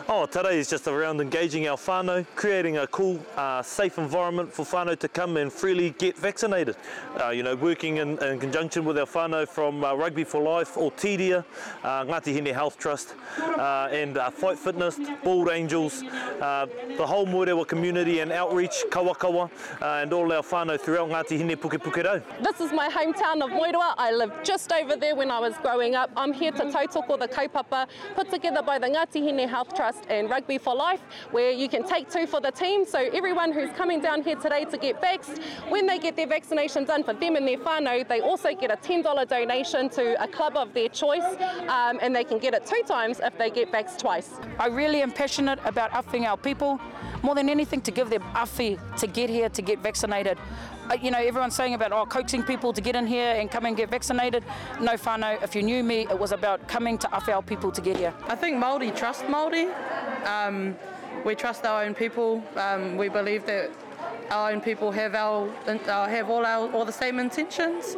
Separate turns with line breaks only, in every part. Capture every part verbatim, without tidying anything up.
Oh, today is just around engaging our whānau, creating a cool, uh, safe environment for whānau to come and freely get vaccinated. Uh, you know, working in, in conjunction with our whānau from uh, Rugby for Life, or T D I A, uh, Ngāti Hine Health Trust, uh, and uh, Fight Fitness, Bald Angels, uh, the whole Moerewa community and outreach, Kawakawa, uh, and all our whānau throughout Ngāti Hine Pukepukerau.
This is my hometown of Moerewa. I lived just over there when I was growing up. I'm here to tautoko the kaupapa put together by the Ngāti Hine Health Trust and Rugby for Life, where you can take two for the team. So everyone who's coming down here today to get vaxxed, when they get their vaccination done for them and their whānau, they also get a ten dollar donation to a club of their choice, um, and they can get it two times if they get vaxxed twice.
I really am passionate about awhiting our people, more than anything to give them awhi to get here to get vaccinated. Uh, you know, everyone's saying about oh, coaxing people to get in here and come and get vaccinated. No whānau, if you knew me, it was about coming to awhi our people to get here.
I think Māori trust Māori. Um, we trust our own people. Um, we believe that our own people have our uh, have all our all the same intentions.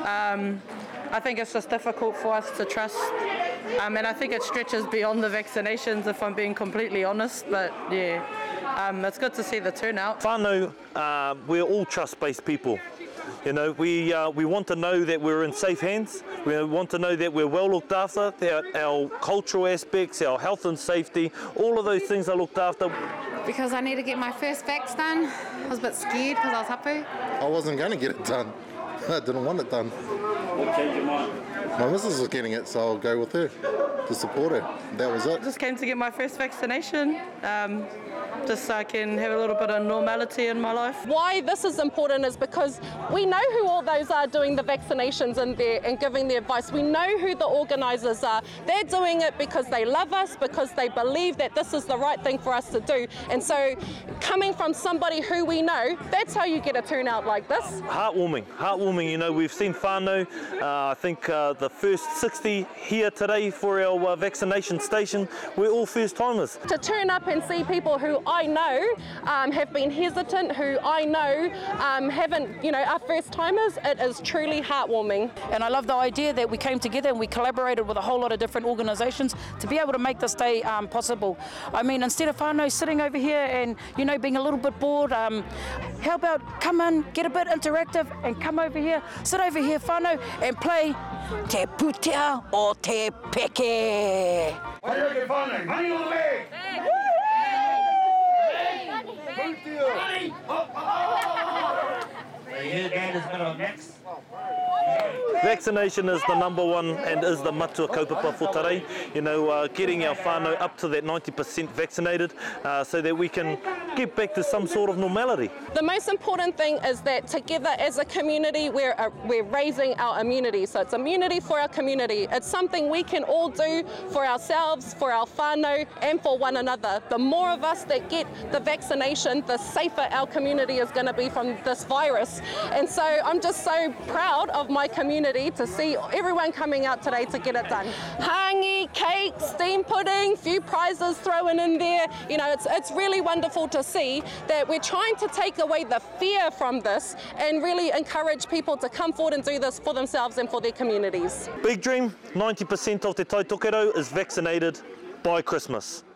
Um, I think it's just difficult for us to trust, um, and I think it stretches beyond the vaccinations, if I'm being completely honest. But yeah, um, it's good to see the turnout.
Whānau, uh, we're all trust-based people. You know, we uh, we want to know that we're in safe hands. We want to know that we're well looked after. That our cultural aspects, our health and safety, all of those things are looked after.
Because I need to get my first vax done. I was a bit scared because I was hapu.
I wasn't going to get it done. I didn't want it done.
What changed your mind?
My missus was getting it, so I'll go with her to support her. That was it.
I just came to get my first vaccination. Um, just so I can have a little bit of normality in my life.
Why this is important is because we know who all those are doing the vaccinations and, their, and giving the advice. We know who the organisers are. They're doing it because they love us, because they believe that this is the right thing for us to do. And so coming from somebody who we know, that's how you get a turnout like this.
Heartwarming, heartwarming. You know, we've seen whānau, uh, I think uh, the first sixty here today for our uh, vaccination station. We're all first timers.
To turn up and see people who I know um, have been hesitant, who I know um, haven't, you know, are first timers, it is truly heartwarming.
And I love the idea that we came together and we collaborated with a whole lot of different organisations to be able to make this day um, possible. I mean, instead of whānau sitting over here and, you know, being a little bit bored, um, how about come in, get a bit interactive and come over here, sit over here whānau and play Te Putea o Te Peke.
Whatever whānau, money on the way! Money! You again is better next.
Vaccination is the number one and is the matua kaupapa for today. You know, uh, getting our whānau up to that ninety percent vaccinated uh, so that we can get back to some sort of normality.
The most important thing is that together as a community, we're, uh, we're raising our immunity. So it's immunity for our community. It's something we can all do for ourselves, for our whānau, and for one another. The more of us that get the vaccination, the safer our community is going to be from this virus. And so I'm just so proud of my community to see everyone coming out today to get it done. Hangi, cake, steam pudding, few prizes thrown in there. You know, it's, it's really wonderful to see that we're trying to take away the fear from this and really encourage people to come forward and do this for themselves and for their communities.
Big dream, ninety percent of Te Tautokero is vaccinated by Christmas.